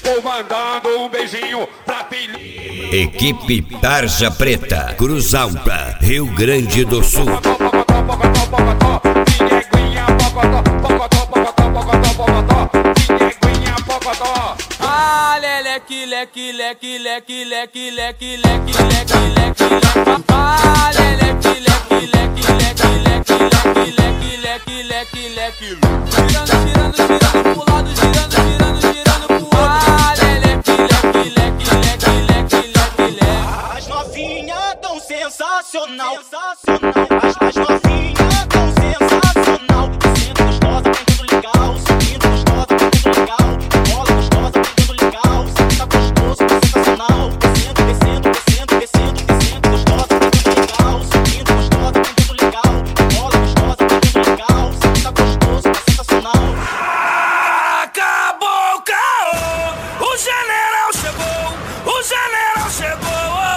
Vou mandando um beijinho pra filhinha. Equipe Tarja Preta, Cruz Alta, Rio Grande do Sul. Ah, leque, leque, leque, leque, leque, leque, leque, leque, leque, ah, leque, leque, leque, leque, leque, leque, leque, leque, leque, girando, girando, girando pro lado, girando, girando, girando pro outro. Ah, leque, leque, leque, leque, leque, leque, leque. As novinhas tão sensacional, sensacional. As novinhas tão sensacional. Sendo gostosa, tem tudo legal. Subindo gostosa, tem tudo legal. Bola gostosa, tem tudo legal. Tá gostoso, tá sensacional. Descendo, descendo, descendo, descendo, descendo. Gostosa, tem tudo legal. Subindo gostosa, tem tudo legal. Bola gostosa, tem tudo legal. Tá gostoso, tá sensacional. Acabou o caô, o general chegou, o general chegou.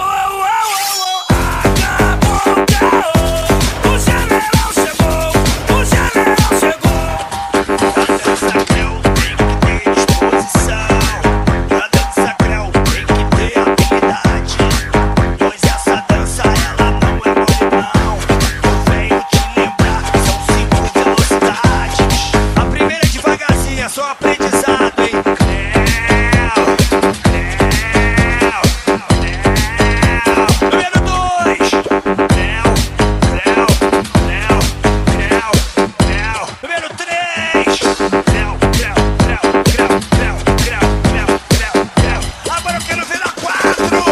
Só aprendizado, hein? Número 2. Número 3. Agora eu quero ver a 4.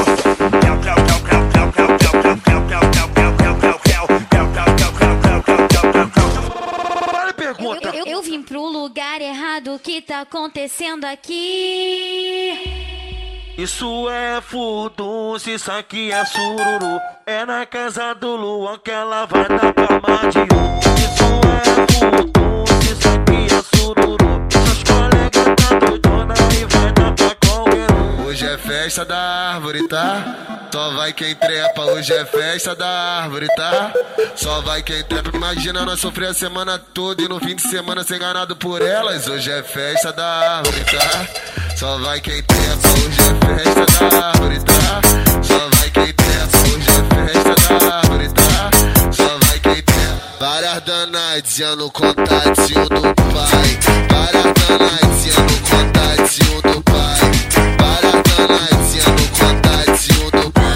Eu vim pro lugar errado, o que tá acontecendo aqui? Isso é furdunço, isso aqui é sururu. É na casa do Luan que ela vai na cama de um. Isso é furdunço, isso aqui é sururu. Seus colegas tá doidona e vai dar pra qualquer um. Hoje é festa da árvore, tá? Só vai quem trepa. Hoje é festa da árvore, tá? Só vai quem trepa. Imagina nós sofrer a semana toda e no fim de semana ser enganado por elas. Hoje é festa da árvore, tá? Só vai quem trepa. Hoje é festa da árvore, tá? Só vai quem trepa. Hoje é festa da árvore, tá? Só vai quem trepa. Várias danadinhas no contatinho do pai. Várias danadinhas no contatinho do pai. Várias danadinhas no contatinho do pai.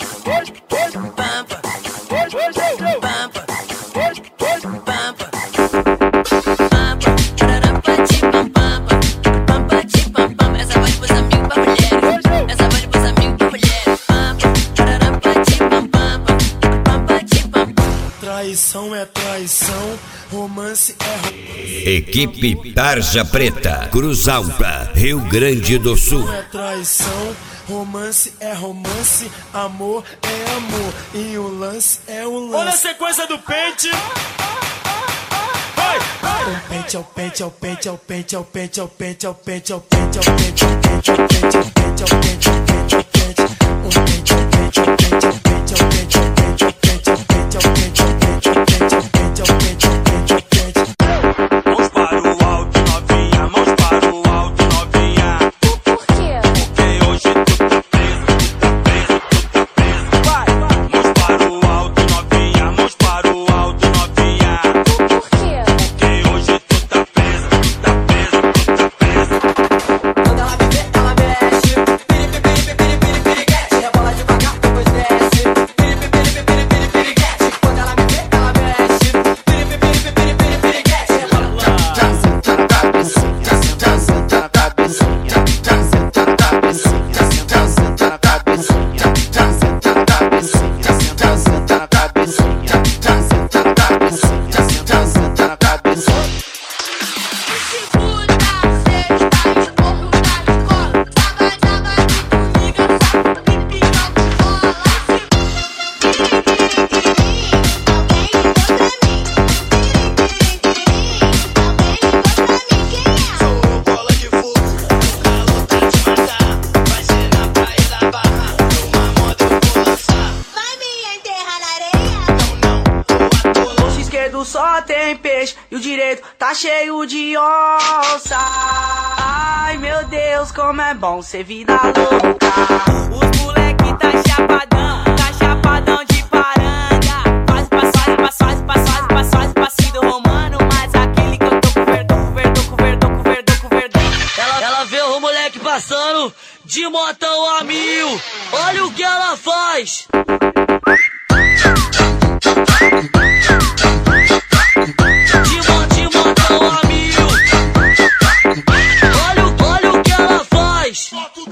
Traição é traição, romance é romance. Equipe Tarja Preta, Cruz Alta, Rio Grande do Sul. É traição, romance é romance, amor é amor e o lance é o lance. Olha a sequência do pente. O pente é o pente, é o pente, é o pente, é o pente, é o pente, é o pente, é o pente, é o pente, é o pente, é o pente, é o pente, é o pente, é o pente, é o pente, o pente, é o pente, é o pente, é o pente, é o pente, é o pente, é o pente, é o pente, é o pente, é o pente, é o pente, é o pente, é o pente, é o pente, é o pente. Mãos para o alto, novinha, mãos para o alto, novinha. Por quê? Porque hoje tu tá preso, tu tá preso, tu tá preso. Vai, mãos para o alto, novinha, mãos para o alto, novinha. Por quê? Porque hoje tu tá preso, tu tá preso, tu tá preso. Quando ela me vê, ela mexe. Piri, piri, piri, piri, piriguete. Rebola devagar, depois desce. tem peixe e o direito tá cheio de onça. Ai meu Deus, como é bom ser vida louca. Os moleque tá chapadão de paranga. Faz passinho do romano, mas aquele que eu tô com verdão. Ela vê o moleque passando de motão a 1000. Olha o que ela faz. De motão a 1000. Olha o que ela faz.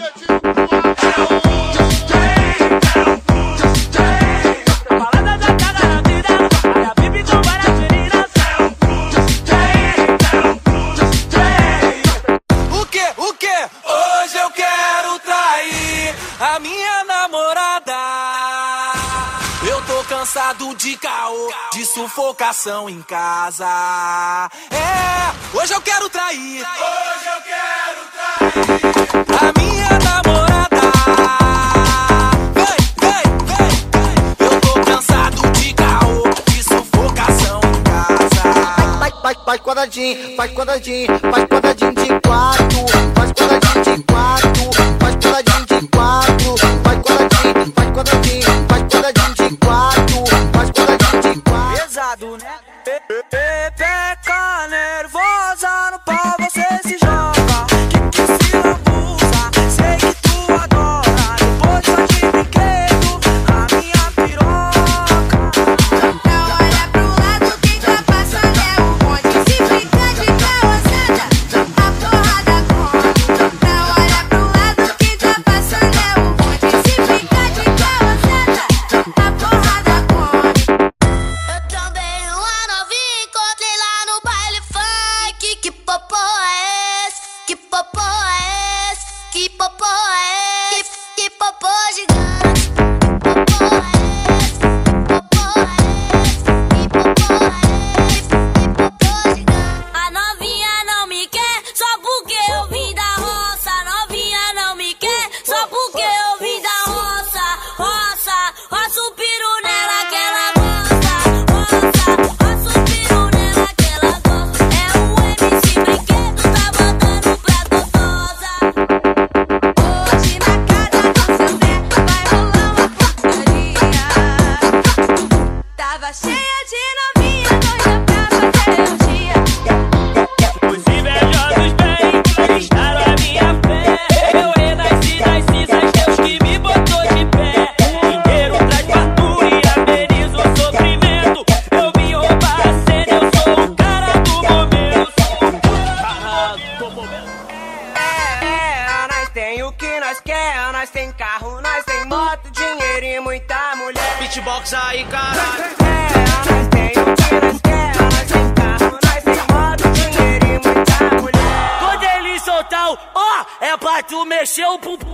O que? Hoje eu quero trair a minha namorada. Eu tô cansado de caô, de sufocação em casa. Hoje eu quero trair. A minha namorada. Vem. Eu tô cansado de caô, de sufocação em casa. Faz quadradinho de 4. Faz quadradinho de 4. Faz quadradinho de 4. Faz quadradinho de 4. Faz quadradinho de 4. Pesado, né? Pepeca nervosa, no pau você se joga. Que se abusa, sei que tu adora. Depois vai de brinquedo, a minha piroca. Não olha pro lado, quem tá passando é o bonde. Se ficar de carroçada, a porrada come. Não olha pro lado, quem tá passando é o bonde. Se ficar de carroçada, a porrada come. Eu também uma novinha encontrei lá no baile funk. Que popô é esse? Que popô é esse? Que popô é esse? Que popô gigante? Que popô é esse? Popô é esse? Que popô é esse? Que popô gigante? A novinha não me quer só porque eu vim da roça. A novinha não me quer só porque eu vim da roça. Roça o peru nela que ela gosta. Roça o peru nela que ela gosta. É o MC Brinquedo, tá mandando pra gostosa. Hoje na casa do seu Zé vai rolar uma putaria. Tava cheia de novinha, doida pra fazer o dia. Os invejosos vêm, conquistaram a minha fé. Eu renasci das cinzas, Deus que me botou de pé. Dinheiro traz fartura e ameniza o sofrimento. Eu vim roubar a cena, eu sou o cara do momento. Nós tem o que nós quer, nós tem carro, nós tem moto, dinheiro e muita mulher. Beatbox aí, caralho. Nós tem o que nós quer, nós tem carro, nós tem moto, dinheiro e muita mulher. Quando ele soltar o ó, é pra tu mexer o pum.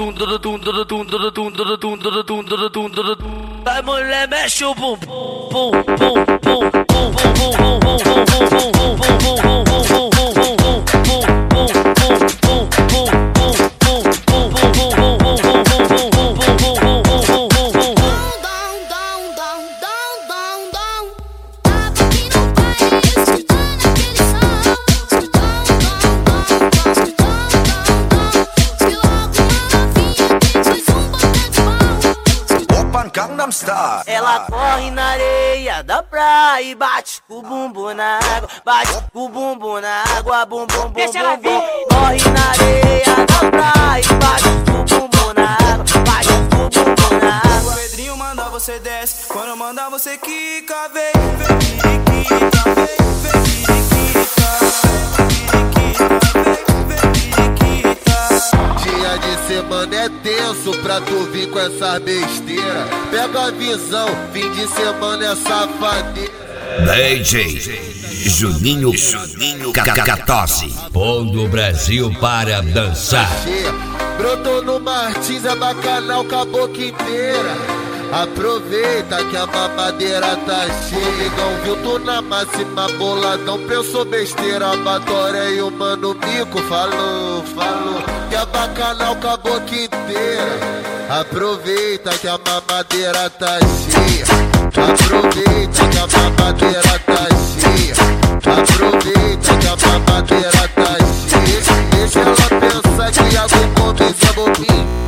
Vai mulher, mexe o bum. Ela corre na areia da praia e bate o bumbum na água, bate o bumbum na água, bum bum bum bum bum. Corre na areia da praia e bate o bumbum na água, bate o bumbum na água. O Pedrinho manda você desce, quando manda você quica, vem periquita, vem periquita. Dia de semana é tenso pra tu vir com essa besteira. Pega a visão, fim de semana é safadeira. DJ Juninho Catose, pondo o Brasil para dançar. Brotou no Martins, é bacanal com a boca inteira. Aproveita que a mamadeira tá cheia. Amigão, viu tu na máxima boladão, pensou besteira. Batoré e o mano Mico falou que a bacanal com a boca inteira. Aproveita que a mamadeira tá cheia. Aproveita que a babadeira tá cheia. Aproveita que a babadeira tá cheia. Deixa ela pensar que a Gol contra esse é bobinho.